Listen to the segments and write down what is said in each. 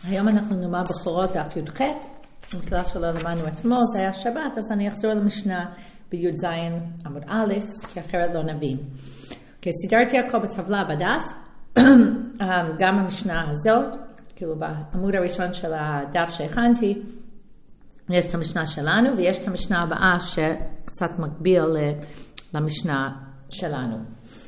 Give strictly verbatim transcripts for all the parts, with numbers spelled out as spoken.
היום אנחנו נאמר בחורות דף י"ח, בגלל שלא למדנו אתמול, זה היה שבת, אז אני אחזור למשנה בי"ז עמוד א', כי אחרת לא נבין. כי סידרתי הכל בטבלה בדף, גם המשנה הזאת, כאילו בעמוד הראשון של הדף שהכנתי, יש את המשנה שלנו, ויש את המשנה הבאה שקצת מקביל למשנה שלנו.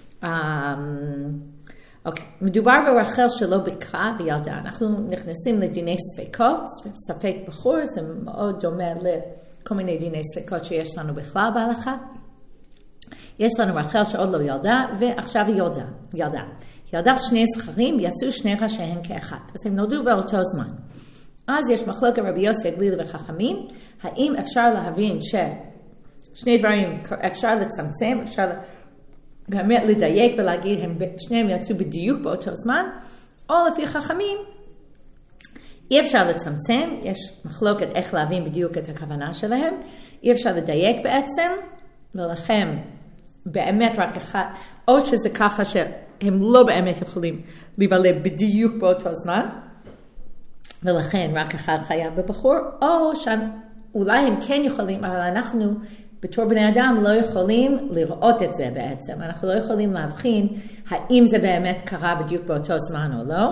אוקיי, מדובר ברחל שלא בקרה וילדה. אנחנו נכנסים לדיני ספקות, ספק בחור, זה מאוד דומה לכל מיני דיני ספקות שיש לנו בכלל בהלכה. יש לנו רחל שעוד לא ילדה, ועכשיו היא ילדה. ילדה. ילדה שני זכרים, יצאו שני ראשיהם כאחד. אז הם נולדו באותו זמן. אז יש מחלוקת רבי יוסי הגלילי וחכמים, האם אפשר להבין ששני דברים אפשר לצמצם, אפשר באמת לדייק ולהגיד, הם שניהם יצאו בדיוק באותו זמן, או לפי חכמים, אי אפשר לצמצם, יש מחלוקת איך להבין בדיוק את הכוונה שלהם, אי אפשר לדייק בעצם, ולכן באמת רק אחד, או שזה ככה שהם לא באמת יכולים להיוולד בדיוק באותו זמן, ולכן רק אחד חייב בבחור, או שאולי הם כן יכולים, אבל אנחנו בתור בני אדם לא יכולים לראות את זה בעצם. אנחנו לא יכולים להבחין האם זה באמת קרה בדיוק באותו זמן או לא.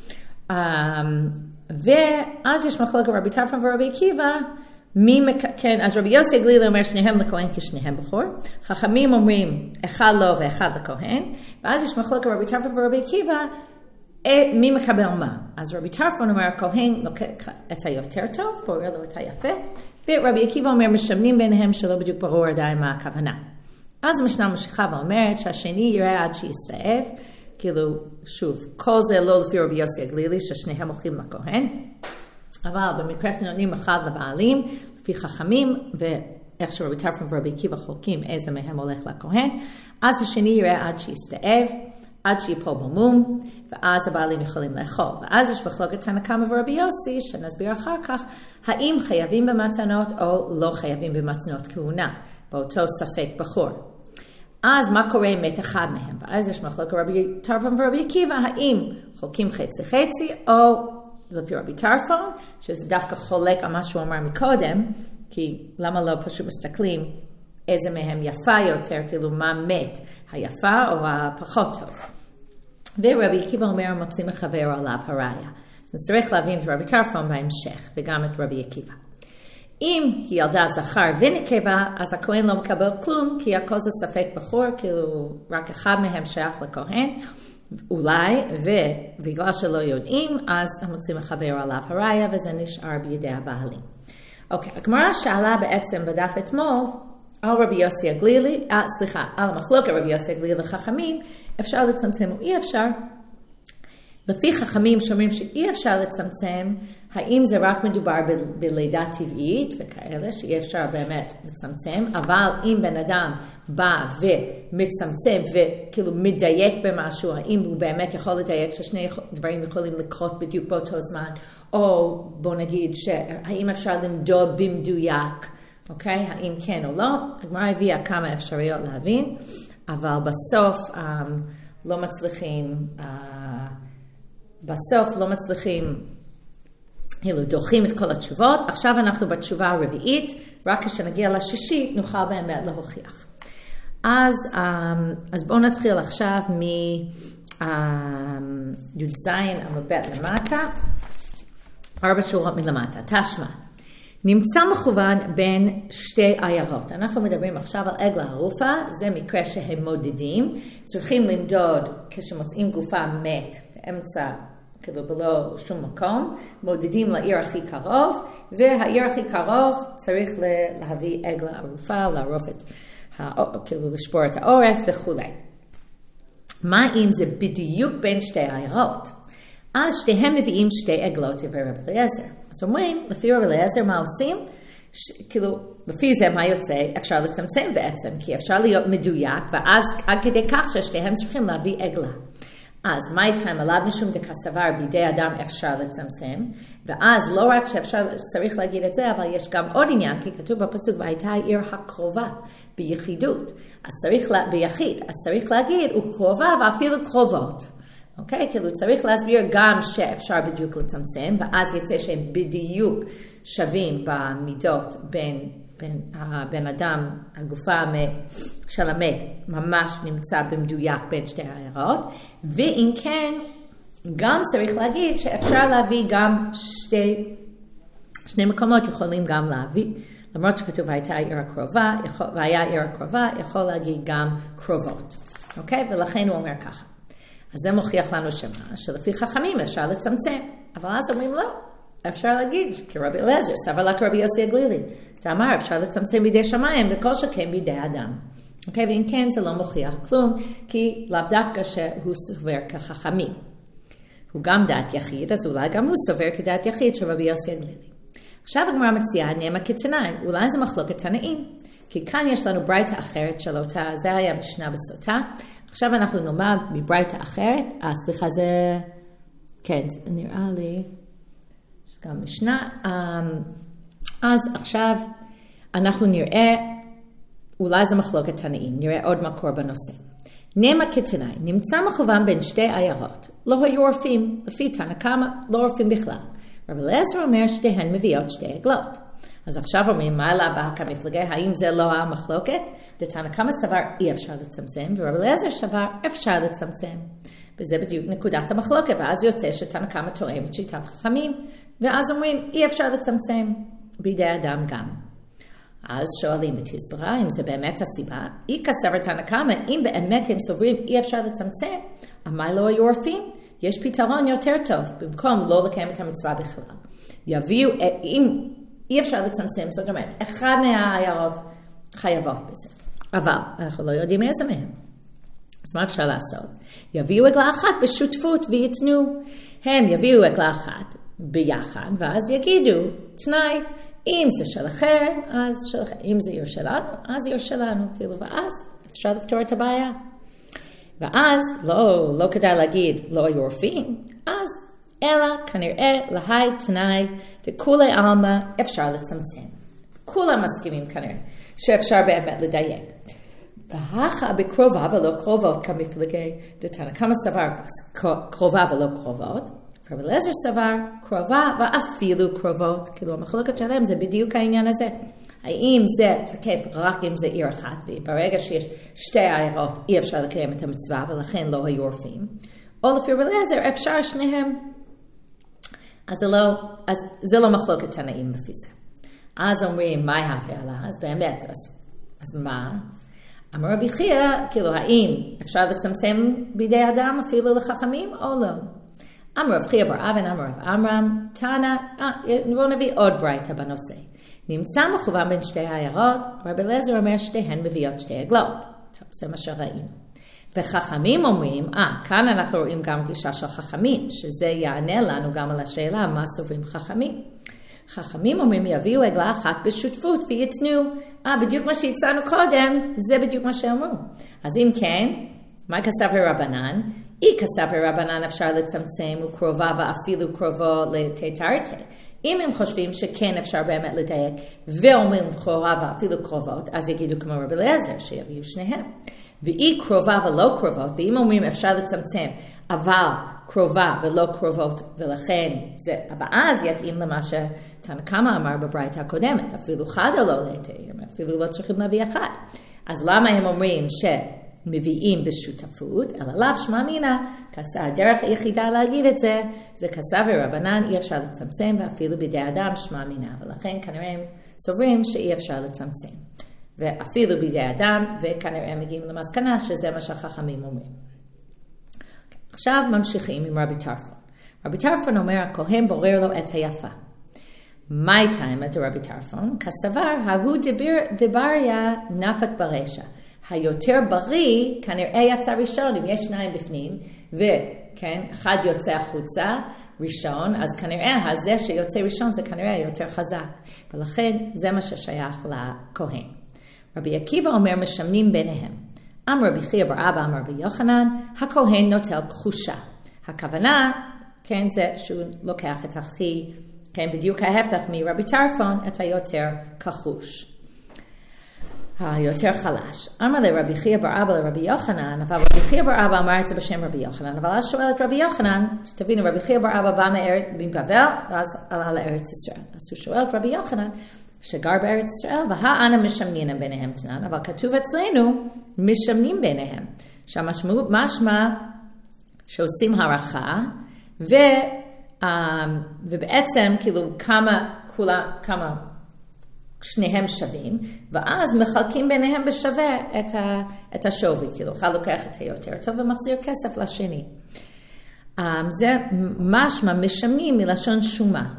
ואז יש מחלוקת רבי טרפון ורבי עקיבא, מי מק... כן, אז רבי יוסי הגלילי אומר שניהם לכהן כשניהם בחור. חכמים אומרים אחד לא ואחד לכהן. ואז יש מחלוקת רבי טרפון ורבי עקיבא, מי מקבל מה? אז רבי טרפון אומר, הכהן לוקח את היותר טוב, בורא לו את היפה, ורבי עקיבא אומר, משמנים ביניהם שלא בדיוק ברור עדיין מה הכוונה. אז המשנה ממשיכה ואומרת שהשני יראה עד שיסתאב, כאילו, שוב, כל זה לא לפי רבי יוסי הגלילי, ששניהם הולכים לכהן, אבל במקרה שנותנים אחד לבעלים, לפי חכמים, ואיך שרבי טרפון ורבי עקיבא חולקים איזה מהם הולך לכהן, אז השני יראה עד שיסתאב, עד שיפול במום, ואז הבעלים יכולים לאכול. ואז יש מחלוקת תנא קמא ורבי יוסי, שנסביר אחר כך, האם חייבים במתנות או לא חייבים במתנות כהונה, באותו ספק בחור. אז מה קורה עם מת אחד מהם? ואז יש מחלוקת רבי טרפון ורבי עקיבא, האם חולקים חצי חצי, או לפי רבי טרפון, שזה דווקא חולק על מה שהוא אמר מקודם, כי למה לא פשוט מסתכלים איזה מהם יפה יותר, כאילו מה מת, היפה או הפחות טוב. ורבי עקיבא אומר, מוצאים מחבר עליו הראיה. אז צריך להבין את רבי טרפון בהמשך, וגם את רבי עקיבא. אם היא ילדה זכר ונקבה, אז הכהן לא מקבל כלום, כי הכל זה ספק בחור, כאילו רק אחד מהם שייך לכהן, אולי, ובגלל שלא יודעים, אז מוצאים מחבר עליו הראיה, וזה נשאר בידי הבעלים. אוקיי, הגמרא שאלה בעצם בדף אתמול, על רבי יוסי הגלילי, אה, סליחה, על מחלוקת רבי יוסי הגלילי וחכמים, אפשר לצמצם או אי אפשר. לפי חכמים שאומרים שאי אפשר לצמצם, האם זה רק מדובר ב- בלידה טבעית וכאלה, שאי אפשר באמת לצמצם, אבל אם בן אדם בא ומצמצם וכאילו מדייק במשהו, האם הוא באמת יכול לדייק ששני דברים יכולים לקרות בדיוק באותו זמן, או בוא נגיד שהאם אפשר למדוד במדויק, אוקיי? האם כן או לא? הגמרא הביאה כמה אפשרויות להבין, אבל בסוף um, לא מצליחים, uh, בסוף לא מצליחים, אלו דוחים את כל התשובות. עכשיו אנחנו בתשובה הרביעית, רק כשנגיע לשישית נוכל באמת להוכיח. אז, um, אז בואו נתחיל עכשיו מ-י"ז עמוד ב' למטה, ארבע שורות מלמטה, תשמע. נמצא מכוון בין שתי עיירות. אנחנו מדברים עכשיו על עגלה ערופה, זה מקרה שהם מודדים, צריכים למדוד כשמוצאים גופה מת באמצע, כאילו בלא שום מקום, מודדים לעיר הכי קרוב, והעיר הכי קרוב צריך להביא עגלה ערופה, לערוף את, כאילו לשבור את העורף וכו'. מה אם זה בדיוק בין שתי עיירות? אז שתיהם מביאים שתי עגלות לרבי אליעזר. אז אומרים, לפי רבי אליעזר מה עושים? ש... כאילו, לפי זה מה יוצא? אפשר לצמצם בעצם, כי אפשר להיות מדויק, ואז עד כדי כך ששתיהם צריכים להביא עגלה. אז מה איתם עליו משום דקסבר בידי אדם אפשר לצמצם, ואז לא רק שאפשר, צריך להגיד את זה, אבל יש גם עוד עניין, כי כתוב בפסוק, והייתה העיר הקרובה ביחידות, אז צריך, לה... ביחיד, אז צריך להגיד, הוא קרובה ואפילו קרובות. אוקיי? כאילו צריך להסביר גם שאפשר בדיוק לצמצם, ואז יצא שהם בדיוק שווים במידות בין, בין הבן אדם, הגופה של המת, ממש נמצא במדויק בין שתי העיירות, ואם כן, גם צריך להגיד שאפשר להביא גם שתי, שני מקומות יכולים גם להביא, למרות שכתוב הייתה עיר הקרובה, יכול, והיה עיר הקרובה, יכול להגיד גם קרובות. אוקיי? ולכן הוא אומר ככה. אז זה מוכיח לנו שמה, שלפי חכמים אפשר לצמצם. אבל אז אומרים לא, אפשר להגיד, כי רבי אליעזר, סבר לה כרבי יוסי הגלילי. זה אמר, אפשר לצמצם בידי שמיים, וכל שכן בידי אדם. אוקיי? ואם כן, זה לא מוכיח כלום, כי לאו דווקא שהוא סובר כחכמים. הוא גם דעת יחיד, אז אולי גם הוא סובר כדעת יחיד של רבי יוסי הגלילי. עכשיו הגמרא מציעה נעמה כתנאי, אולי זה מחלוקת תנאים. כי כאן יש לנו ברייתא אחרת של אותה, זה היה משנה בסוטה. עכשיו אנחנו נאמר מברייתא אחרת, אה, סליחה, זה, כן, זה נראה לי, יש גם משנה. אז עכשיו אנחנו נראה, אולי זה מחלוקת תנאים, נראה עוד מקור בנושא. נעמה כתנאי, נמצא מכוון בין שתי עיירות, לא היו עורפים, לפי תנא קמא, לא עורפים בכלל. רבי אליעזר אומר שתיהן מביאות שתי עגלות. אז עכשיו אומרים, מה עלה בהקה מפלגה? האם זה לא המחלוקת? דתנא קמא סבר אי אפשר לצמצם, ורבי אליעזר סבר אפשר לצמצם. וזה בדיוק נקודת המחלוקת, ואז יוצא שתנא קמא תואם את שיטת חכמים, ואז אומרים אי אפשר לצמצם בידי אדם גם. אז שואלים בתסברה, אם זה באמת הסיבה, אי כסבר תנא קמא, אם באמת הם סוברים אי אפשר לצמצם, מה לא היו עורפים? יש פתרון יותר טוב, במקום לא לקיים את המצווה בכלל. יביאו, אם אי אפשר לצמצם, זאת אומרת, אחד מהעיירות חייבות בזה. אבל אנחנו לא יודעים איזה מהם. אז מה אפשר לעשות? יביאו עגלה אחת בשותפות ויתנו. הם יביאו עגלה אחת ביחד, ואז יגידו, תנאי, אם זה שלכם, אז שלכם. אם זה עיר שלנו, אז עיר שלנו. כאילו, ואז אפשר לפתור את הבעיה. ואז לא, לא כדאי להגיד, לא היו עורפים, אז אלא כנראה להי תנאי, דכולי עלמא אפשר לצמצם. כולם מסכימים כנראה, שאפשר באמת לדייק. והכה בקרובה ולא קרובות כמפלגי, דתנא קמא סבר קרובה ולא קרובות, רבי אליעזר סבר קרובה ואפילו קרובות. כאילו המחלוקת שלהם זה בדיוק העניין הזה. האם זה תקף רק אם זה עיר אחת, וברגע שיש שתי עיירות אי אפשר לקיים את המצווה, ולכן לא היו עורפים, או לפי רבי אליעזר אפשר שניהם. אז זה לא, אז זה לא מחלוקת תנאים לפי זה. אז אומרים, מה ההפעלה? אז באמת, אז, אז מה? אמר רבי חייא, כאילו, האם אפשר לצמצם בידי אדם אפילו לחכמים או לא? אמר רבי חייא בר אבן, אמר רבי עמרם, תנא, אה, בואו נביא עוד ברייתא בנושא. נמצא מכוון בין שתי העיירות, רבי אליעזר אומר שתיהן מביאות שתי עגלות. טוב, זה מה שראינו. וחכמים אומרים, אה, כאן אנחנו רואים גם גישה של חכמים, שזה יענה לנו גם על השאלה מה סוברים חכמים. חכמים אומרים, יביאו עגלה אחת בשותפות ויתנו. אה, בדיוק מה שהצענו קודם, זה בדיוק מה שאמרו. אז אם כן, מה כסף רבנן? אי כסף רבנן אפשר לצמצם וקרובה ואפילו קרובו לתתרתי. אם הם חושבים שכן אפשר באמת לדייק, ואומרים קרובה ואפילו קרובות, אז יגידו כמו רבי אליעזר, שיביאו שניהם. ואי קרובה ולא קרובות, ואם אומרים אפשר לצמצם, אבל קרובה ולא קרובות, ולכן זה, אז יתאים למה שתנא קמא אמר בברייתא הקודמת, אפילו חד או לא להתיר, אפילו לא צריכים להביא אחד. אז למה הם אומרים שמביאים בשותפות, אלא לאו שמע מינא, כסה, הדרך היחידה להגיד את זה, זה כסה ורבנן, אי אפשר לצמצם, ואפילו בידי אדם שמע מינא, ולכן כנראה הם סוברים שאי אפשר לצמצם. ואפילו בידי אדם, וכנראה מגיעים למסקנה שזה מה שהחכמים אומרים. עכשיו ממשיכים עם רבי טרפון. רבי טרפון אומר, הכהן בורר לו את היפה. מה איתם את רבי טרפון? כסבר, ההוא דבריה נפק ברשע. היותר בריא כנראה יצא ראשון, אם יש שניים בפנים, וכן, אחד יוצא החוצה ראשון, אז כנראה הזה שיוצא ראשון זה כנראה יותר חזק. ולכן זה מה ששייך לכהן. רבי עקיבא אומר משמנים ביניהם. אמר רבי חייא בר אבא, אמר רבי יוחנן, הכהן נוטל כחושה. הכוונה, כן, זה שהוא לוקח את הכי, כן, בדיוק ההפך מרבי טרפון, את היותר כחוש. היותר חלש. אמר לרבי חייא בר אבא לרבי יוחנן, אבל רבי חייא בר אבא אמר את זה בשם רבי יוחנן, אבל אז שואל את רבי יוחנן, שתבינו, רבי חייא בר אבא בא מבבל, ואז עלה לארץ ישראל. אז הוא שואל את רבי יוחנן, שגר בארץ ישראל, והאנה משמנים ביניהם תנן, אבל כתוב אצלנו, משמנים ביניהם. שהמשמעות משמע שעושים הערכה, ו, ובעצם כאילו כמה, כולה, כמה, שניהם שווים, ואז מחלקים ביניהם בשווה את, ה, את השווי, כאילו אחד לוקח את היותר טוב ומחזיר כסף לשני. זה משמע משמנים מלשון שומה.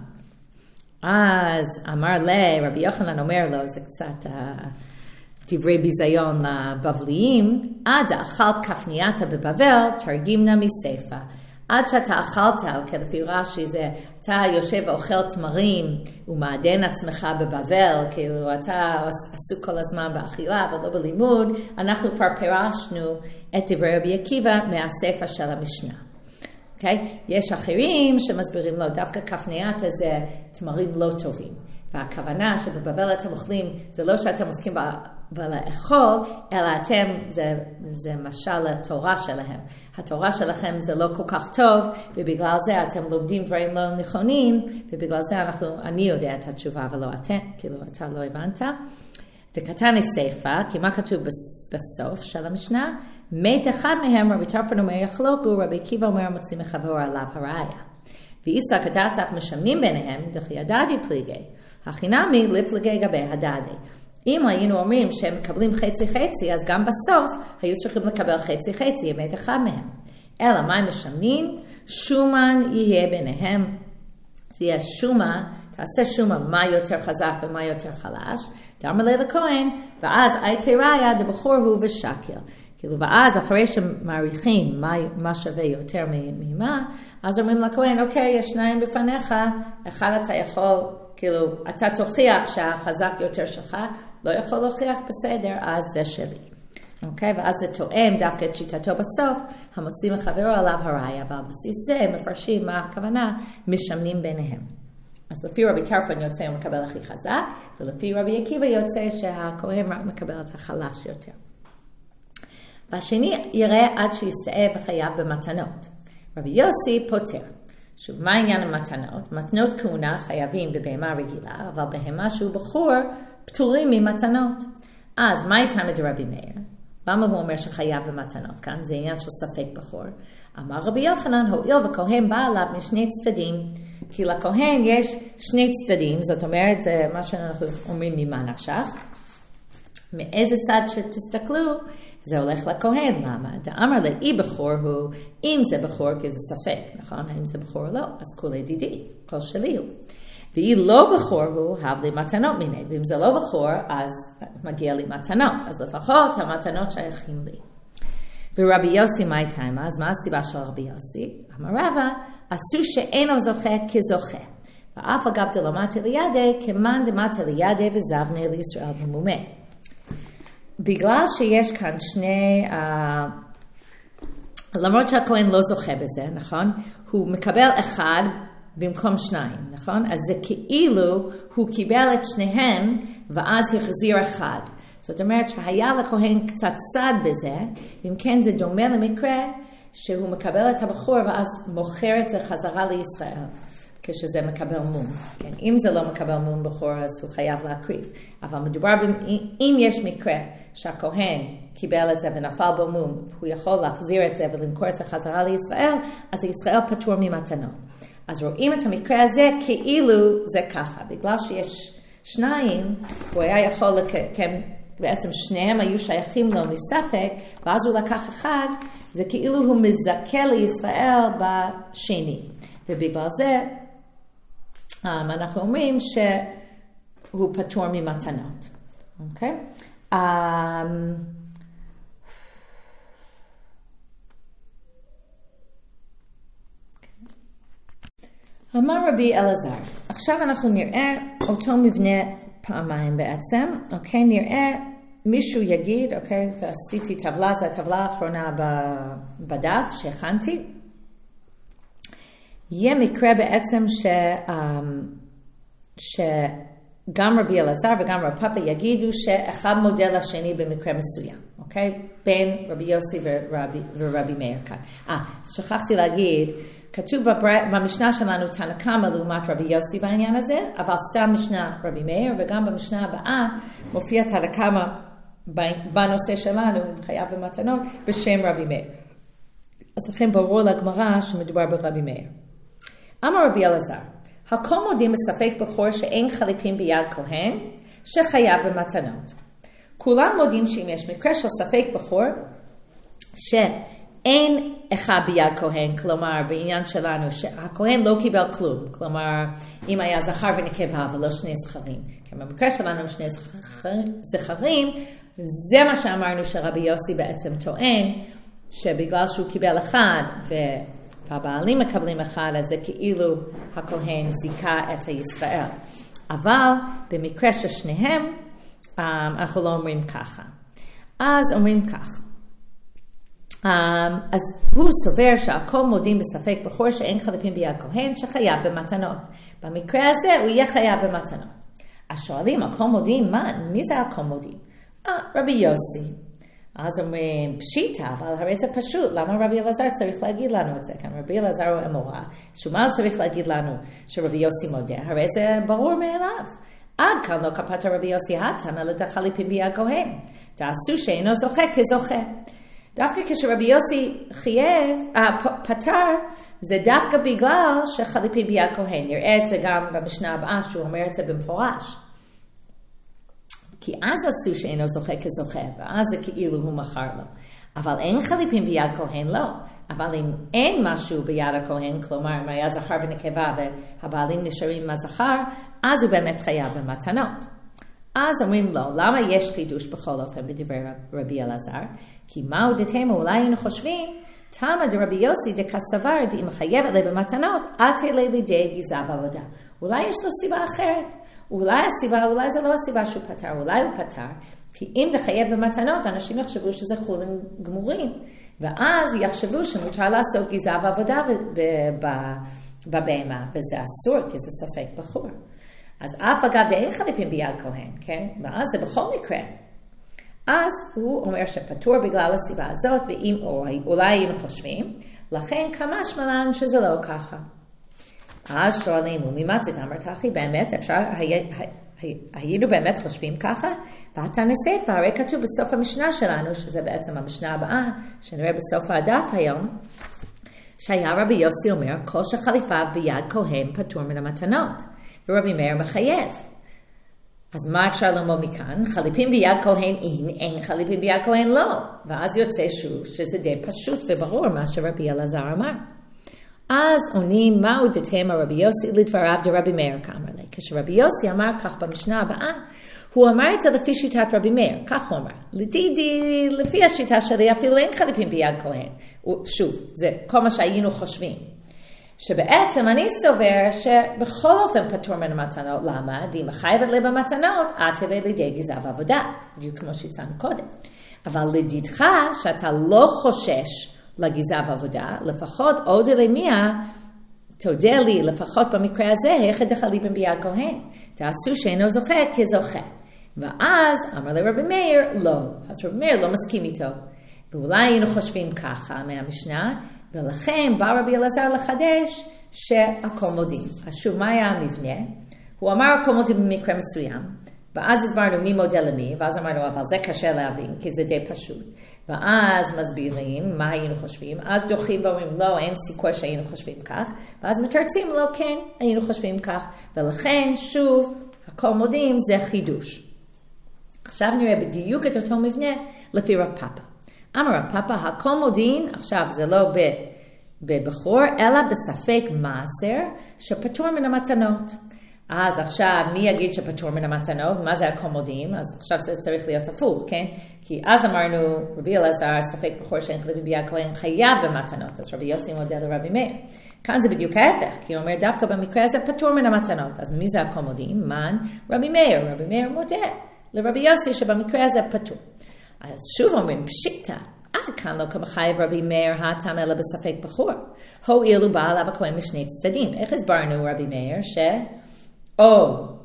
אז אמר לי, רבי יוחנן אומר לו, זה קצת דברי ביזיון לבבליים, עד אכלת כפנייתה בבבל, תרגימנה מסיפה. עד שאתה אכלת, כלפי רש"י זה, אתה יושב ואוכל תמרים, ומעדן עצמך בבבל, כאילו אתה עסוק כל הזמן באכילה ולא בלימוד, אנחנו כבר פירשנו את דברי רבי עקיבא מהספר של המשנה. Okay? יש אחרים שמסבירים לו, דווקא כפנייתה זה תמרים לא טובים. והכוונה שבבבל אתם אוכלים, זה לא שאתם עוסקים בלאכול, אלא אתם, זה, זה משל התורה שלהם. התורה שלכם זה לא כל כך טוב, ובגלל זה אתם לומדים דברים לא נכונים, ובגלל זה אנחנו, אני יודע את התשובה ולא אתם, כאילו אתה לא הבנת. דקתני סיפה, כי מה כתוב בסוף של המשנה? מת אחד מהם, רבי טרפון אומר יחלוקו, רבי עקיבא אומר מוציא מחבור עליו הראיה. ואיסא כדעתך משמנים ביניהם, דכי הדדי פליגי. החינמי לפליגי גבי הדדי. אם היינו אומרים שהם מקבלים חצי חצי, אז גם בסוף היו צריכים לקבל חצי חצי, ימת אחד מהם. אלא מה הם משמנים? שומן יהיה ביניהם. זה יהיה שומה, תעשה שומה מה יותר חזק ומה יותר חלש. דאמר לי לכהן, ואז הייתי ראיה דבחור הוא ושקל. כאילו, ואז אחרי שמעריכים מה, מה שווה יותר ממה, אז אומרים לכהן, אוקיי, יש שניים בפניך, אחד אתה יכול, כאילו, אתה תוכיח שהחזק יותר שלך, לא יכול להוכיח בסדר, אז זה שלי. אוקיי, ואז זה תואם דווקא את שיטתו בסוף, המוציא מחברו עליו הראיה, ועל בסיס זה מפרשים מה הכוונה, משמנים ביניהם. אז לפי רבי טרפון יוצא הוא מקבל הכי חזק, ולפי רבי עקיבא יוצא שהכהן רק מקבל את החלש יותר. והשני יראה עד שיסתאה וחייב במתנות. רבי יוסי פותר. שוב, מה העניין המתנות? מתנות כהונה חייבים בבהמה רגילה, אבל בהמה שהוא בחור פטורים ממתנות. אז מה איתם את רבי מאיר? למה הוא אומר שחייב במתנות? כאן זה עניין של ספק בחור. אמר רבי יוחנן, הואיל וכהן בא עליו משני צדדים, כי לכהן יש שני צדדים, זאת אומרת, זה מה שאנחנו אומרים ממה נפשך. מאיזה צד שתסתכלו, זה הולך לכהן, למה? דאמר לאי בחור הוא, אם זה בחור, כי זה ספק, נכון? האם זה בחור או לא? אז כולי דידי, כל שלי הוא. ואי לא בחור הוא, הב לי מתנות מיני, ואם זה לא בחור, אז מגיע לי מתנות, אז לפחות המתנות שייכים לי. ורבי יוסי מה איתם? אז מה הסיבה של רבי יוסי? אמר רבא, עשו שאינו זוכה כזוכה. ואף אגב דלמתי לידי, כמן דמתי לידי וזבני לישראל במומה. בגלל שיש כאן שני, uh, למרות שהכהן לא זוכה בזה, נכון? הוא מקבל אחד במקום שניים, נכון? אז זה כאילו הוא קיבל את שניהם ואז החזיר אחד. זאת אומרת שהיה לכהן קצת צד בזה, ואם כן זה דומה למקרה שהוא מקבל את הבחור ואז מוכר את זה חזרה לישראל. כשזה מקבל מום. כן? אם זה לא מקבל מום בחור, אז הוא חייב להקריב. אבל מדובר, אם יש מקרה שהכהן קיבל את זה ונפל בו מום, הוא יכול להחזיר את זה ולמכור את זה חזרה לישראל, אז ישראל פטור ממתנות. אז רואים את המקרה הזה כאילו זה ככה. בגלל שיש שניים, הוא היה יכול לקיים, בעצם שניהם היו שייכים לו מספק, ואז הוא לקח אחד, זה כאילו הוא מזכה לישראל בשני. ובגלל זה, Um, אנחנו אומרים שהוא פטור ממתנות. אוקיי? Okay? Um, אמר רבי אלעזר, עכשיו אנחנו נראה אותו מבנה פעמיים בעצם. אוקיי? Okay? נראה, מישהו יגיד, אוקיי? Okay? ועשיתי טבלה, זו הטבלה האחרונה בדף שהכנתי. יהיה מקרה בעצם ש, um, גם רבי אלעזר וגם רב פאפא יגידו שאחד מודל לשני במקרה מסוים, אוקיי? בין רבי יוסי ורבי, ורבי מאיר כאן. אה, שכחתי להגיד, כתוב במשנה שלנו תנא קמא לעומת רבי יוסי בעניין הזה, אבל סתם משנה רבי מאיר, וגם במשנה הבאה מופיע תנא קמא בנושא שלנו, חייב במתנות, בשם רבי מאיר. אז לכן ברור לגמרא שמדובר ברבי מאיר. אמר רבי אלעזר, הכל מודים בספק בכור שאין חליפין ביד כהן, שחייב במתנות. כולם מודים שאם יש מקרה של ספק בכור, שאין אחד ביד כהן, כלומר בעניין שלנו, שהכהן לא קיבל כלום, כלומר אם היה זכר ונקבה ולא שני זכרים. כי במקרה שלנו שני זכרים, זה מה שאמרנו שרבי יוסי בעצם טוען, שבגלל שהוא קיבל אחד והבעלים מקבלים אחד, אז זה כאילו הכהן זיכה את הישראל. אבל במקרה ששניהם, אנחנו לא אומרים ככה. אז אומרים כך. אז הוא סובר שהכל מודים בספק בכור שאין חליפין ביד כהן שחייב במתנות. במקרה הזה הוא יהיה חייב במתנות. אז שואלים, הכל מודים, מה? מי זה הכל מודים? אה, רבי יוסי. אז אומרים, פשיטה, אבל הרי זה פשוט, למה רבי אלעזר צריך להגיד לנו את זה? כאן רבי אלעזר הוא אמורה, שמה צריך להגיד לנו שרבי יוסי מודה? הרי זה ברור מאליו. עד כאן לא כפת רבי יוסי התם, אלא דחליפין ביד כהן. תעשו שאינו זוכה כזוכה. דווקא כשרבי יוסי חייב, פטר, זה דווקא בגלל שחליפין ביד כהן. נראה את זה גם במשנה הבאה, שהוא אומר את זה במפורש. כי אז עשו שאינו זוכה כזוכה, ואז זה כאילו הוא מכר לו. אבל אין חליפין ביד כהן, לא. אבל אם אין משהו ביד הכהן, כלומר, אם היה זכר ונקבה והבעלים נשארים מהזכר, אז הוא באמת חייב במתנות. אז אומרים לו, למה יש חידוש בכל אופן בדברי רבי אלעזר? כי מהו דתימה, אולי היינו חושבים, תמה דרבי יוסי דקסבר, די מחייב עלי במתנות, עתה לי לידי גזע ועבודה. אולי יש לו סיבה אחרת. אולי הסיבה, אולי זה לא הסיבה שהוא פטר, אולי הוא פטר, כי אם לחייב במתנות, אנשים יחשבו שזה חולין גמורים, ואז יחשבו שמותר לעשות גזע ועבודה בבהמה, וזה אסור, כי זה ספק בחור. אז אף אגב, זה אין חליפין ביד כהן, כן? ואז זה בכל מקרה. אז הוא אומר שפטור בגלל הסיבה הזאת, ואם, או אולי היינו חושבים, לכן כמה שמלן שזה לא ככה. אז שואלים, וממצאת אמרת אחי, באמת אפשר, היינו באמת חושבים ככה? ואתה נספה, הרי כתוב בסוף המשנה שלנו, שזה בעצם המשנה הבאה, שנראה בסוף הדף היום, שהיה רבי יוסי אומר, כל שחליפיו ביד כהן פטור מן המתנות, ורבי מאיר מחייב. אז מה אפשר ללמוד מכאן? חליפין ביד כהן אין, אין חליפין ביד כהן לא. ואז יוצא שוב שזה די פשוט וברור מה שרבי אלעזר אמר. אז עונים מהו דתימה רבי יוסי לדבריו דרבי מאיר כאמר לי. כשרבי יוסי אמר כך במשנה הבאה, הוא אמר את זה לפי שיטת רבי מאיר, כך הוא אמר. לדידי, לפי השיטה שלי אפילו אין חליפין ביד כהן. שוב, זה כל מה שהיינו חושבים. שבעצם אני סובר שבכל אופן פטור מן המתנות, למה? די מחייבת לי במתנות, עתה לי לידי גזע ועבודה, בדיוק כמו שהצענו קודם. אבל לדידך שאתה לא חושש לגזע ועבודה, לפחות עוד אלמיה, תודה לי, לפחות במקרה הזה, איך דחליפין ביד כהן. תעשו שאינו זוכה כזוכה. ואז אמר לרבי מאיר, לא. אז רבי מאיר לא מסכים איתו. ואולי היינו חושבים ככה מהמשנה, ולכן בא רבי אלעזר לחדש שהכל מודים. אז שוב, מה היה המבנה? הוא אמר הכל מודים במקרה מסוים, ואז הסברנו מי מודה למי, ואז אמרנו, אבל זה קשה להבין, כי זה די פשוט. ואז מסבירים מה היינו חושבים, אז דוחים ואומרים, לא, אין סיכוי שהיינו חושבים כך, ואז מתרצים, לא, כן, היינו חושבים כך, ולכן שוב, הכל מודים זה חידוש. עכשיו נראה בדיוק את אותו מבנה לפי רב פאפא. אמר רב פאפא, הכל מודין, עכשיו זה לא בבחור, אלא בספק מעשר שפטור מן המתנות. אז עכשיו מי יגיד שפטור מן המתנות? מה זה הכל מודין? אז עכשיו זה צריך להיות הפוך, כן? כי אז אמרנו, רבי אלעזר, ספק בחור שאין חליפין ביד כהן חייב במתנות, אז רבי יוסי מודה לרבי מאיר. כאן זה בדיוק ההפך, כי הוא אומר דווקא במקרה הזה פטור מן המתנות. אז מי זה הכל מודין? מן? רבי מאיר. רבי מאיר מודה לרבי יוסי שבמקרה הזה פטור. אז שוב אומרים, פשיטה, עד כאן לא כמחייב רבי מאיר התם אלא בספק בחור. הואיל ובא עליו הכהן משני צדדים. איך הסברנו רבי מאיר ש... או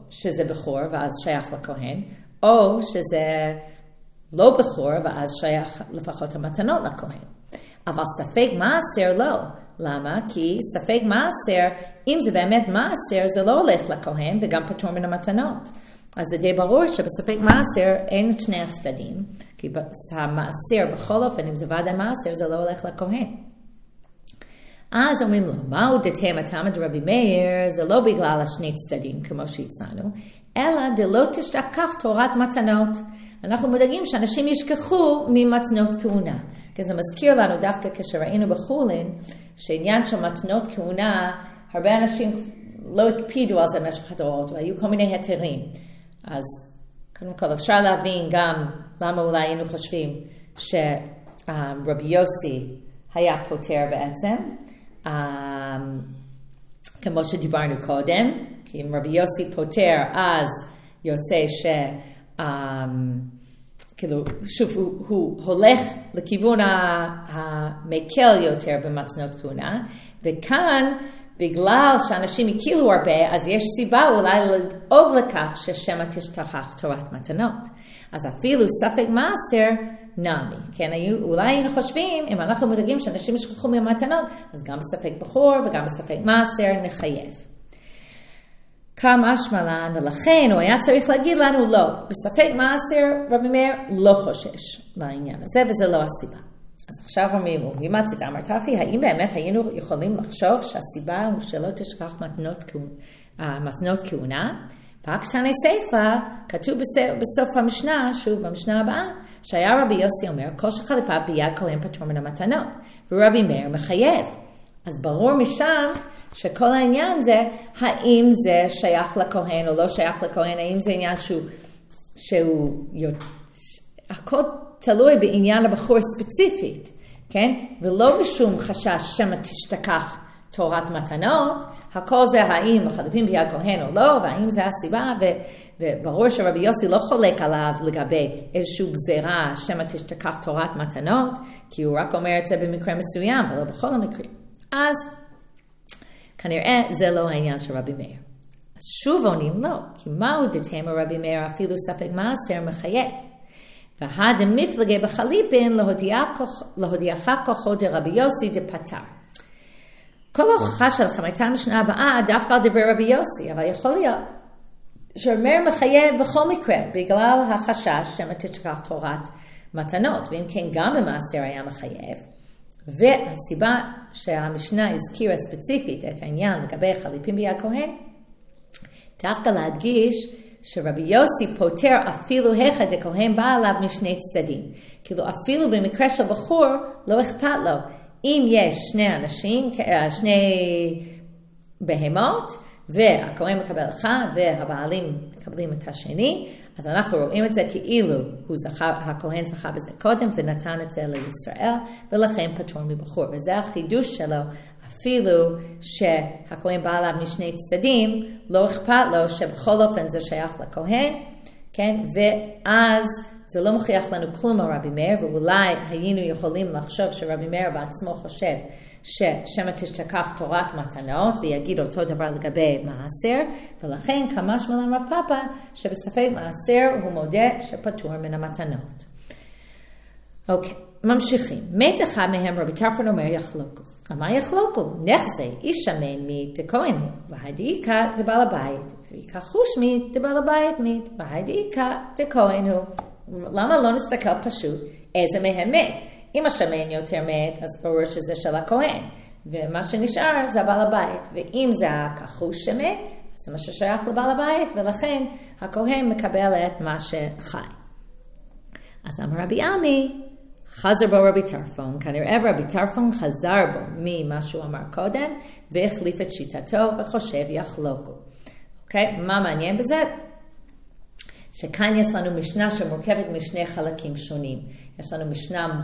שזה בחור ואז שייך לכהן, או שזה לא בחור ואז שייך לפחות המתנות לכהן. אבל ספק מעשר לא. למה? כי ספק מעשר, אם זה באמת מעשר, זה לא הולך לכהן וגם פטור מן המתנות. אז זה די ברור שבספק מעשר אין את שני הצדדים, כי המעשר בכל אופן, אם זה ודאי מעשר, זה לא הולך לכהן. אז אומרים לו, מהו דתמה תמא דרבי מאיר? זה לא בגלל השני צדדים, כמו שהצענו, אלא דלא תשכח תורת מתנות. אנחנו מודאגים שאנשים ישכחו ממתנות כהונה. כי זה מזכיר לנו דווקא כשראינו בחולין, שעניין של מתנות כהונה, הרבה אנשים לא הקפידו על זה במשך הדורות, והיו כל מיני היתרים. אז קודם כל אפשר להבין גם למה אולי היינו חושבים שרבי יוסי היה פותר בעצם, כמו שדיברנו קודם, כי אם רבי יוסי פותר אז יוצא ש... כאילו, שוב, הוא, הוא הולך לכיוון המקל יותר במתנות כהונה, וכאן, בגלל שאנשים הכירו הרבה, אז יש סיבה אולי לדאוג לכך ששמא תשכח תורת מתנות. אז אפילו ספק מעשר נמי. כן, אולי היינו חושבים, אם אנחנו מודאגים שאנשים ישכחו ממתנות, אז גם בספק בחור וגם בספק מעשר נחייב. כמה משמעלן, ולכן הוא היה צריך להגיד לנו לא. בספק מעשר רבי מאיר לא חושש לעניין הזה, וזה לא הסיבה. אז עכשיו אומרים, וממצית אמרת אחי, האם באמת היינו יכולים לחשוב שהסיבה הוא שלא תשכח מתנות, מתנות כהונה? בהקטני סייפה, כתוב בסוף המשנה, שוב במשנה הבאה, שהיה רבי יוסי אומר, כל שחליפה ביד כהן פטור מן המתנות, ורבי מאיר מחייב. אז ברור משם שכל העניין זה, האם זה שייך לכהן או לא שייך לכהן, האם זה עניין שהוא, שהוא הכל תלוי בעניין לבחור ספציפית, כן? ולא משום חשש שמא תשתכח תורת מתנות, הכל זה האם מחליפים ביד כהן או לא, והאם זה הסיבה, ו, וברור שרבי יוסי לא חולק עליו לגבי איזושהי גזירה שמא תשתכח תורת מתנות, כי הוא רק אומר את זה במקרה מסוים, ולא בכל המקרים. אז כנראה זה לא העניין של רבי מאיר. אז שוב עונים לא, כי מהו דתמה רבי מאיר אפילו ספק מעשר מחייב. והדם מפלגי בחליפין להודיעך כוחו דרבי יוסי דפטר. כל ההוכחה שלכם הייתה משנה הבאה דווקא על דברי רבי יוסי, אבל יכול להיות שרמר מחייב בכל מקרה, בגלל החשש שמא תשכח תורת מתנות, ואם כן גם במעשר היה מחייב. והסיבה שהמשנה הזכירה ספציפית את העניין לגבי חליפים ביד כהן, דווקא להדגיש שרבי יוסי פותר אפילו אחד הכהן בא עליו משני צדדים. כאילו אפילו במקרה של בחור לא אכפת לו. אם יש שני אנשים, שני בהמות, והכהן מקבל אחד והבעלים מקבלים את השני, אז אנחנו רואים את זה כאילו הוא זכה, הכהן זכה בזה קודם ונתן את זה לישראל, ולכן פטור מבחור. וזה החידוש שלו, אפילו שהכהן בא עליו משני צדדים, לא אכפת לו שבכל אופן זה שייך לכהן, כן? ואז זה לא מוכיח לנו כלום על רבי מאיר, ואולי היינו יכולים לחשוב שרבי מאיר בעצמו חושב ששמא תשכח תורת מתנות, ויגיד אותו דבר לגבי מעשר, ולכן כמה שמלן רב פאפא, שבספק מעשר הוא מודה שפטור מן המתנות. אוקיי, ממשיכים. מת אחד מהם רבי טרפון אומר יחלוקו. מה יחלוקו? נחזה, איש שמן מית דכהן הוא, והדאיקה דבעל הבית, ואיקה חוש מית דבעל הבית מית, והדאיקה דכהן הוא. למה לא נסתכל פשוט איזה מהם מת? אם השמן יותר מת, אז ברור שזה של הכהן. ומה שנשאר זה הבעל הבית. ואם זה הכחוש שמת, זה מה ששייך לבעל הבית, ולכן הכהן מקבל את מה שחי. אז אמר רבי עמי, חזר בו רבי טרפון. כנראה רבי טרפון חזר בו ממה שהוא אמר קודם, והחליף את שיטתו וחושב יחלוקו. אוקיי? מה מעניין בזה? שכאן יש לנו משנה שמורכבת משני חלקים שונים. יש לנו משנה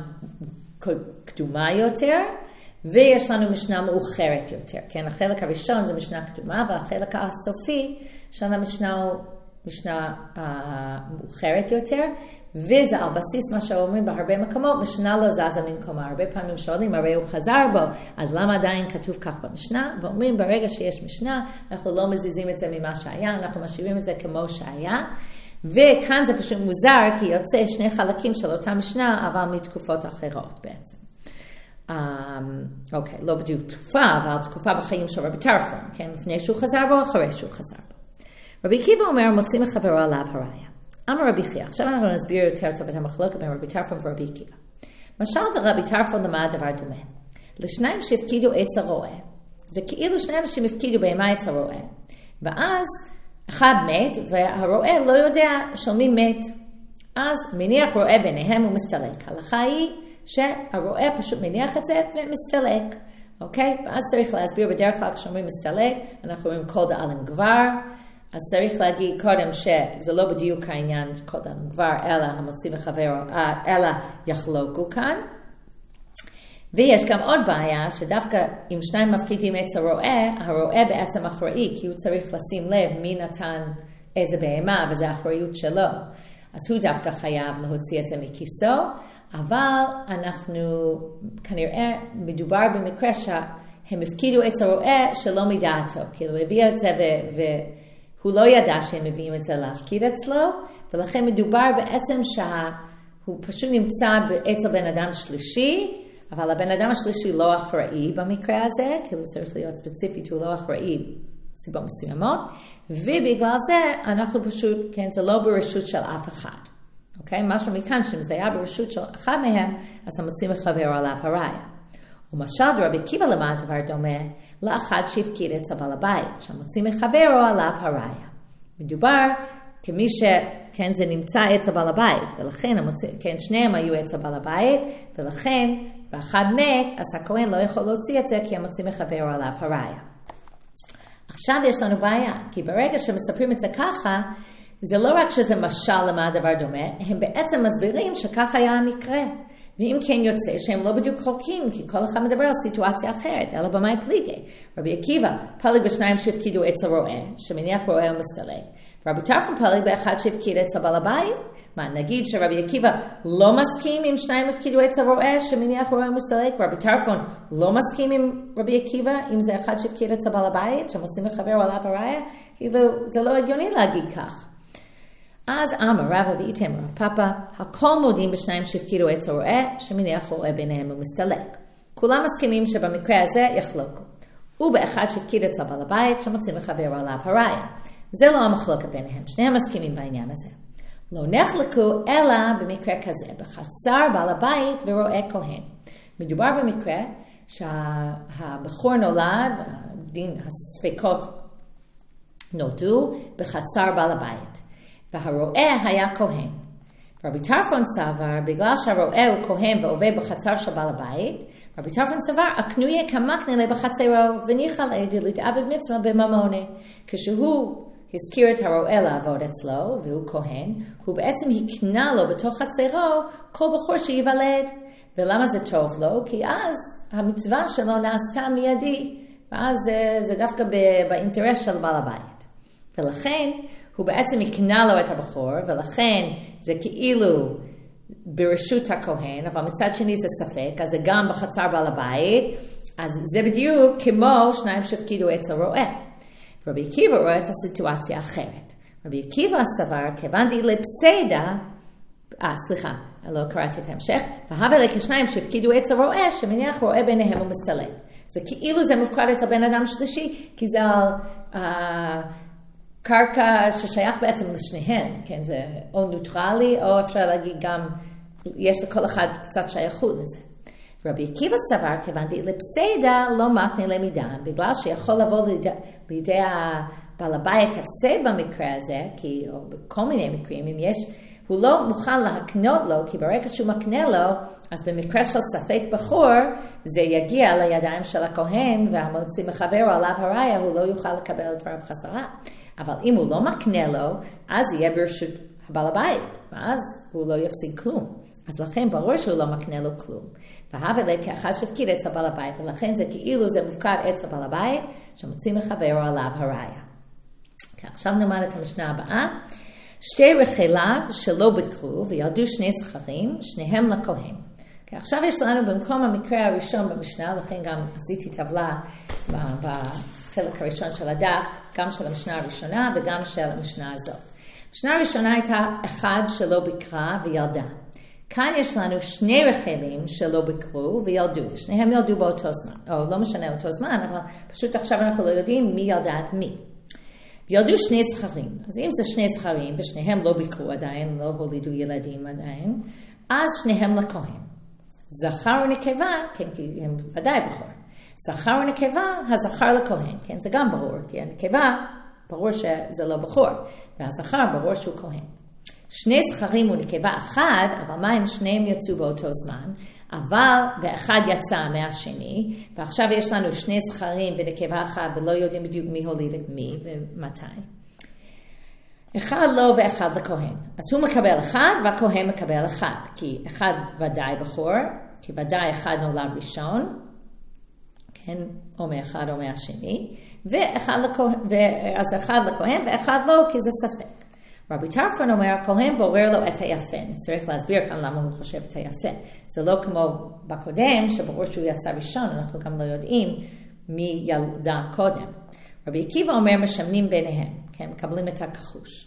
קדומה יותר, ויש לנו משנה מאוחרת יותר. כן, החלק הראשון זה משנה קדומה, והחלק הסופי של המשנה הוא משנה מאוחרת יותר, וזה על בסיס מה שאומרים בהרבה מקומות, משנה לא זזה ממקומה. הרבה פעמים שואלים, הרי הוא חזר בו, אז למה עדיין כתוב כך במשנה? ואומרים, ברגע שיש משנה, אנחנו לא מזיזים את זה ממה שהיה, אנחנו משאירים את זה כמו שהיה, וכאן זה פשוט מוזר, כי יוצא שני חלקים של אותה משנה, אבל מתקופות אחרות בעצם. אוקיי, לא בדיוק תקופה, אבל תקופה בחיים של רבי טרפון, כן? לפני שהוא חזר בו, אחרי שהוא חזר בו. רבי עקיבא אומר, מוציא מחברו עליו הראיה. אמר רבי חייא, עכשיו אנחנו נסביר יותר טוב את המחלוקת בין רבי טרפון ורבי עקיבא. משל ורבי טרפון למד דבר דומה. לשניים שהפקידו עץ הרועה, זה כאילו שני אנשים הפקידו בהמה עץ הרועה, ואז אחד מת, והרועה לא יודע של מי מת. אז מניח רועה ביניהם ומסתלק. ההלכה היא שהרועה פשוט מניח את זה ומסתלק. אוקיי? ואז צריך להסביר בדרך כלל כשאומרים מסתלק, אנחנו רואים כל דאלים גבר, אז צריך להגיד קודם שזה לא בדיוק העניין כל דאלים גבר, אלא המוציא מחברו, אלא יחלוקו כאן. ויש גם עוד בעיה, שדווקא אם שניים מפקידים עץ הרועה, הרועה בעצם אחראי, כי הוא צריך לשים לב מי נתן איזה בהמה, וזו האחריות שלו. אז הוא דווקא חייב להוציא את זה מכיסו, אבל אנחנו כנראה מדובר במקרה שהם הפקידו עץ הרועה שלא מדעתו, כאילו הביא את זה והוא לא ידע שהם מביאים את זה להפקיד אצלו, ולכן מדובר בעצם שהוא פשוט נמצא אצל בן אדם שלישי, אבל הבן אדם השלישי לא אחראי במקרה הזה, כאילו צריך להיות ספציפית, הוא לא אחראי סיבות מסוימות, ובגלל זה אנחנו פשוט, כן, זה לא ברשות של אף אחד. אוקיי? משהו מכאן, שאם זה היה ברשות של אחד מהם, אז המוציא מחברו עליו הראיה. ומשל רבי עקיבא למד דבר דומה, לאחד שהפקיד אצל בעל הבית, שהמוציא מחברו עליו הראיה. מדובר כמי ש... כן, זה נמצא אצל בעל הבית, ולכן המוציא, כן, שניהם היו אצל בעל הבית, ולכן באחד מת, אז הכהן לא יכול להוציא את זה, כי המוציא מחברו עליו הראיה. עכשיו יש לנו בעיה, כי ברגע שמספרים את זה ככה, זה לא רק שזה משל למה הדבר דומה, הם בעצם מסבירים שכך היה המקרה. ואם כן יוצא שהם לא בדיוק חוקים, כי כל אחד מדבר על סיטואציה אחרת, אלא במאי פליגי. רבי עקיבא פלג בשניים שהפקידו עץ הרועה, שמניח רועה ומסתלק. רבי טרפון פלג באחד שהפקיד עץ הבעל הבית. מה, נגיד שרבי עקיבא לא מסכים עם שניים הפקידו עץ הרועה, שמניח רועה ומסתלק, ורבי טרפון לא מסכים עם רבי עקיבא, אם זה אחד שהפקיד עץ הבעל הבית, שמוצאים לחבר עליו הראיה, כאילו זה לא הגיוני להגיד כך. אז אמר רבא ואיתם רב פאפא, הכל מודים בשניים שהפקידו עץ הרועה, שמניח רועה ביניהם ומסתלק. כולם מסכימים שבמקרה הזה יחלוקו. ובאחד שהפקיד אצל בעל הבית, שמוצאים לחבר עליו הראיה. זה לא המחלוקת ביניהם, שניהם מסכימים בעניין הזה. לא נחלקו אלא במקרה כזה, בחצר בעל הבית ורועה כהן. מדובר במקרה שהבחור נולד, דין הספקות נולדו בחצר בעל הבית. והרועה היה כהן. רבי טרפון סבר, בגלל שהרועה הוא כהן ועובד בחצר של בעל הבית, רבי טרפון סבר, הקנויה כמקנה בחצרו, וניחא לעדי להתעבד מצווה בממונה. כשהוא הזכיר את הרועה לעבוד אצלו, והוא כהן, הוא בעצם הקנה לו בתוך חצרו כל בחור שיוולד. ולמה זה טוב לו? כי אז המצווה שלו נעשתה מיידי, ואז זה, זה דווקא באינטרס של בעל הבית. ולכן, הוא בעצם יקנה לו את הבחור, ולכן זה כאילו ברשות הכהן, אבל מצד שני זה ספק, אז זה גם בחצר בעל הבית, אז זה בדיוק כמו שניים שהפקידו עץ הרועה. רבי עקיבא רואה את הסיטואציה אחרת. רבי עקיבא סבר, כיוון די לפסדה, אה, סליחה, לא קראתי את ההמשך, והווה לכשניים שהפקידו עץ הרועה, שמניח רועה ביניהם ומסתלק. זה כאילו זה מופקד את הבן אדם שלישי, כי זה על... Uh, קרקע ששייך בעצם לשניהם, כן, זה או נוטרלי, או אפשר להגיד גם, יש לכל אחד קצת שייכות לזה. רבי עקיבא סבר, כיוון די לפסדה לא מקנה למידן, בגלל שיכול לבוא לידי, לידי בעל הבית הפסד במקרה הזה, כי, או בכל מיני מקרים, אם יש, הוא לא מוכן להקנות לו, כי ברגע שהוא מקנה לו, אז במקרה של ספק בחור, זה יגיע לידיים של הכהן, והמוציא מחברו עליו הראיה, הוא לא יוכל לקבל את דבריו חזרה. אבל אם הוא לא מקנה לו, אז יהיה ברשות הבעל הבית, ואז הוא לא יפסיד כלום. אז לכן ברור שהוא לא מקנה לו כלום. והווה לה כאחד שהפקיד אצל בעל הבית, ולכן זה כאילו זה מופקד אצל בעל הבית, שמוציא מחברו עליו הראיה. עכשיו נאמר את המשנה הבאה. שתי רחליו שלא בקרו וילדו שני זכרים, שניהם לכהן. Okay, עכשיו יש לנו במקום המקרה הראשון במשנה, לכן גם עשיתי טבלה בחלק הראשון של הדף, גם של המשנה הראשונה וגם של המשנה הזאת. המשנה הראשונה הייתה אחד שלא בקרה וילדה. כאן יש לנו שני רחלים שלא בקרו וילדו, שניהם ילדו באותו זמן, או לא משנה אותו זמן, אבל פשוט עכשיו אנחנו לא יודעים מי ילדה את מי. ילדו שני זכרים, אז אם זה שני זכרים ושניהם לא בקרו עדיין, לא הולידו ילדים עדיין, אז שניהם לכהן. זכר ונקבה, כן, כי הם ודאי בחור. זכר ונקבה, הזכר לכהן, כן, זה גם ברור, כי הנקבה, ברור שזה לא בחור, והזכר ברור שהוא כהן. שני זכרים ונקבה אחד, אבל מה אם שניהם יצאו באותו זמן, אבל ואחד יצא מהשני, ועכשיו יש לנו שני זכרים ונקבה אחד, ולא יודעים בדיוק מי הוליד את מי ומתי. אחד לא ואחד לכהן. אז הוא מקבל אחד והכהן מקבל אחד, כי אחד ודאי בחור, כי ודאי אחד נולד ראשון, כן, או מאחד או מהשני, ואחד לכהן, אז אחד לכהן ואחד לא, כי זה ספק. רבי טרפון אומר, הכהן בורר לו את היפה. נצטרך להסביר כאן למה הוא חושב את היפה. זה לא כמו בקודם, שברור שהוא יצא ראשון, אנחנו גם לא יודעים מי ילדה קודם. רבי עקיבא אומר, משמנים ביניהם, כן, מקבלים את הכחוש.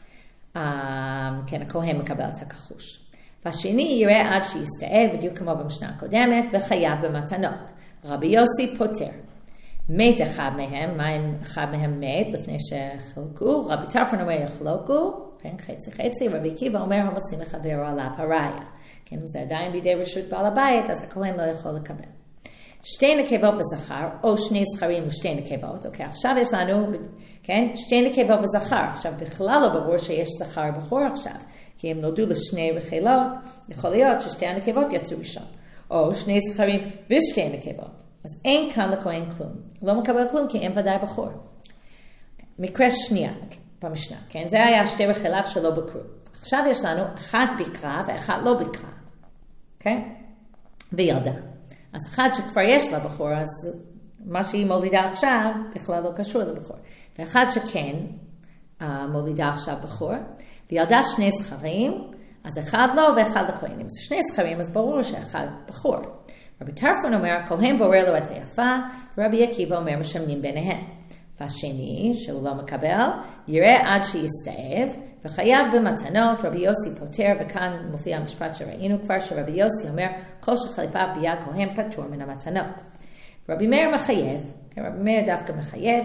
כן, הכהן מקבל את הכחוש. והשני יראה עד שיסתאב, בדיוק כמו במשנה הקודמת, וחייב במתנות. רבי יוסי פותר. מת אחד מהם, מה אם אחד מהם מת לפני שחלקו? רבי טרפון אומר יחלוקו, כן, חצי חצי, רבי עקיבא אומר המוצאים לחברו עליו הראיה. כן, אם זה עדיין בידי רשות בעל הבית, אז הכהן לא יכול לקבל. שתי נקבות וזכר, או שני זכרים ושתי נקבות, אוקיי, עכשיו יש לנו, כן, שתי נקבות וזכר, עכשיו בכלל לא ברור שיש זכר בחור עכשיו, כי הם נולדו לשני רחלות, יכול להיות ששתי הנקבות יצאו ראשון, או שני זכרים ושתי נקבות. אז אין כאן לכהן כלום. לא מקבל כלום כי אין ודאי בחור. מקרה שנייה במשנה, כן? זה היה שתי רחליו שלא בקרו. עכשיו יש לנו אחת בקרה ואחת לא בקרה. כן? וילדה. אז אחת שכבר יש לה בחור, אז מה שהיא מולידה עכשיו בכלל לא קשור לבחור. ואחת שכן מולידה עכשיו בחור, וילדה שני זכרים, אז אחד לא ואחד לכהן. אם זה שני זכרים, אז ברור שאחד בחור. רבי טרפון אומר, הכהן בורר לו את היפה, ורבי עקיבא אומר, משמנים ביניהם. והשני, שהוא לא מקבל, יראה עד שיסתאב, וחייב במתנות, רבי יוסי פותר, וכאן מופיע המשפט שראינו כבר, שרבי יוסי אומר, כל שחליפיו ביד כהן פטור מן המתנות. רבי מאיר מחייב, רבי מאיר דווקא מחייב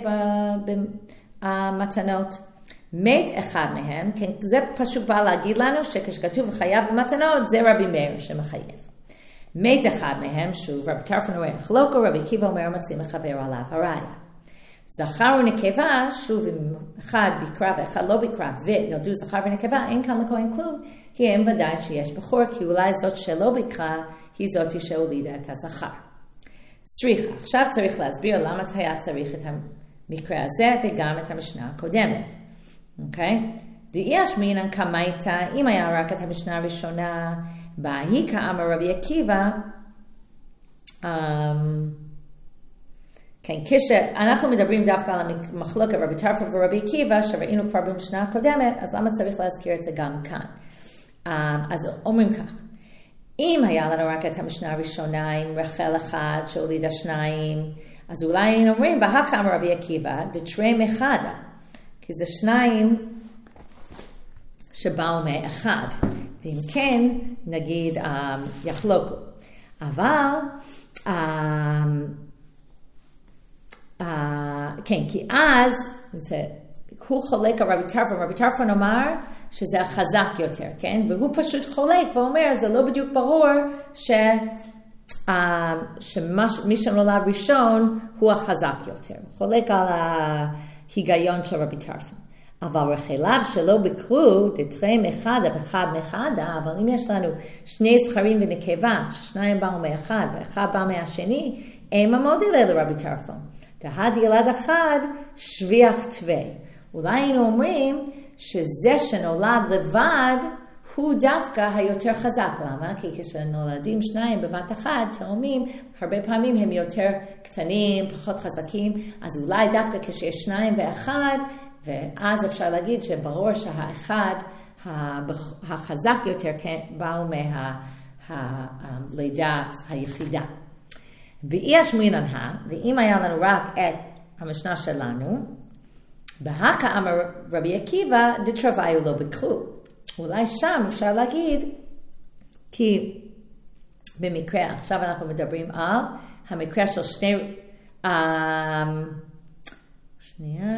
במתנות, מת אחד מהם, כן, זה פשוט בא להגיד לנו, שכשכתוב וחייב במתנות, זה רבי מאיר שמחייב. מת אחד מהם, שוב, רבי טרפון אומר, יחלוקו, רבי עקיבא אומר, מוצאים לחברו עליו הראיה. זכר ונקבה, שוב, אם אחד בקרה ואחד לא בקרה, וילדו זכר ונקבה, אין כאן לכהן כלום, כי הם ודאי שיש בחור, כי אולי זאת שלא בקרה, היא זאת שהולידה את הזכר. צריכה, עכשיו צריך להסביר למה היה צריך את המקרה הזה, וגם את המשנה הקודמת. אוקיי? דאי אשמינן כמייתא, אם היה רק את המשנה הראשונה, בהי כאמר רבי עקיבא, um, כן, כשאנחנו מדברים דווקא על המחלוקת רבי טרפון ורבי עקיבא, שראינו כבר במשנה הקודמת, אז למה צריך להזכיר את זה גם כאן? Um, אז אומרים כך, אם היה לנו רק את המשנה הראשונה עם רחל אחד שהולידה שניים, אז אולי היינו אומרים, בהי כאמר רבי עקיבא, דתרי מחדה, כי זה שניים שבאו מאחד. ואם כן, נגיד, um, יחלוקו. אבל, um, uh, כן, כי אז, זה, הוא חולק על רבי טרפון, רבי טרפון אמר שזה החזק יותר, כן? והוא פשוט חולק ואומר, זה לא בדיוק ברור ש, uh, שמי שנולד ראשון הוא החזק יותר. הוא חולק על ההיגיון של רבי טרפון. אבל רחליו שלא בקרו, דתרי מחדה ואחד מחדה, אבל אם יש לנו שני זכרים ונקבה, ששניים באו מאחד ואחד בא מהשני, אין ממוד אלה לרבי טרפון. דהד ילד אחד, שביח תווה. אולי היינו אומרים שזה שנולד לבד, הוא דווקא היותר חזק. למה? כי כשנולדים שניים בבת אחת, תאומים, הרבה פעמים הם יותר קטנים, פחות חזקים, אז אולי דווקא כשיש שניים ואחד, ואז אפשר להגיד שברור שהאחד החזק יותר כן, באו מהלידה היחידה. ואי השמינן ה, ואם היה לנו רק את המשנה שלנו, בהקה אמר רבי עקיבא דתרוויו לא בקרו. אולי שם אפשר להגיד, כי במקרה, עכשיו אנחנו מדברים על המקרה של שני, um, שנייה,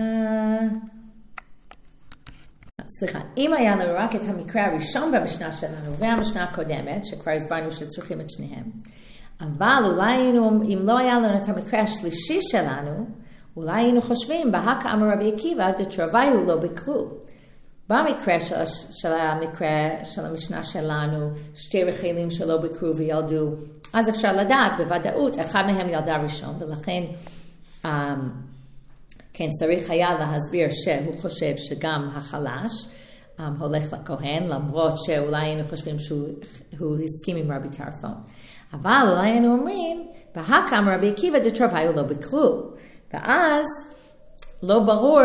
סליחה, אם היה לנו רק את המקרה הראשון במשנה שלנו והמשנה הקודמת, שכבר הסברנו שצריכים את שניהם, אבל אולי היינו, אם לא היה לנו את המקרה השלישי שלנו, אולי היינו חושבים, בהקה אמר רבי עקיבא דתרוויו לא בקרו. במקרה של, של המקרה של המשנה שלנו, שתי רחלים שלא בקרו וילדו, אז אפשר לדעת בוודאות, אחד מהם ילדה ראשון, ולכן um, כן, צריך היה להסביר שהוא חושב שגם החלש um, הולך לכהן, למרות שאולי היינו חושבים שהוא הסכים עם רבי טרפון. אבל אולי היינו אומרים, בהקה אמר רבי עקיבא דתרוויו לא בקרו, ואז לא ברור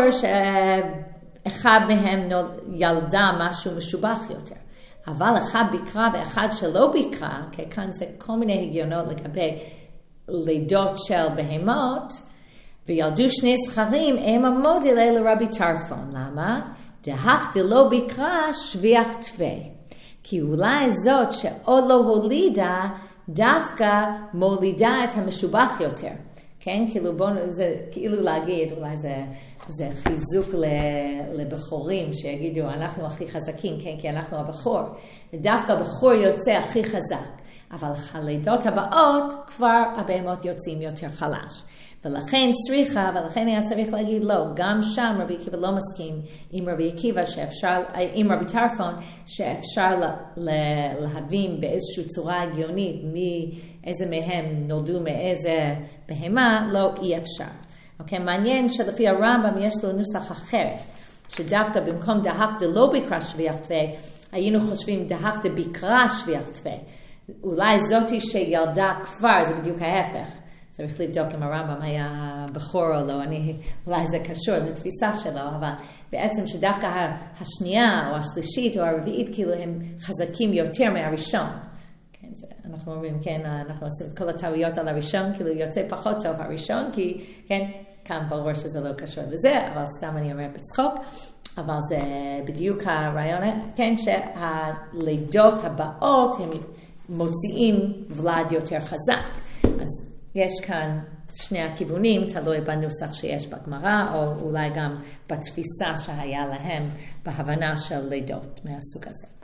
שאחד מהם ילדה משהו משובח יותר. אבל אחד ביקרה ואחד שלא ביקרה, כי כאן זה כל מיני הגיונות לגבי לידות של בהמות, וילדו שני זכרים, הם המודל לרבי טרפון. למה? דהך דלא ביקרה שביח תווה. כי אולי זאת שעוד לא הולידה, דווקא מולידה את המשובח יותר. כן? כאילו בואו, זה כאילו להגיד, אולי זה, זה חיזוק לבחורים שיגידו, אנחנו הכי חזקים, כן? כי אנחנו הבחור. ודווקא הבחור יוצא הכי חזק. אבל הלידות הבאות כבר הבהמות יוצאים יותר חלש. ולכן צריכה, ולכן היה צריך להגיד לא, גם שם רבי עקיבא לא מסכים עם רבי עקיבא שאפשר, עם רבי טרפון, שאפשר להבין באיזושהי צורה הגיונית מאיזה מהם נולדו מאיזה בהמה, לא אי אפשר. אוקיי, מעניין שלפי הרמב"ם יש לו נוסח אחרת, שדווקא במקום דהך דלא ביקרה שביח תווה, היינו חושבים דהך דביקרה שביח תווה. אולי זאתי שילדה כבר, זה בדיוק ההפך. צריך לבדוק אם הרמב"ם היה בחור או לא, אני, אולי זה קשור לתפיסה שלו, אבל בעצם שדווקא השנייה או השלישית או הרביעית, כאילו הם חזקים יותר מהראשון. כן, זה, אנחנו אומרים, כן, אנחנו עושים את כל הטעויות על הראשון, כאילו יוצא פחות טוב הראשון, כי, כן, כאן ברור שזה לא קשור לזה, אבל סתם אני אומר בצחוק, אבל זה בדיוק הרעיון, כן, שהלידות הבאות הם מוציאים ולד יותר חזק. אז יש כאן שני הכיוונים, תלוי בנוסח שיש בגמרא, או אולי גם בתפיסה שהיה להם בהבנה של לידות מהסוג הזה.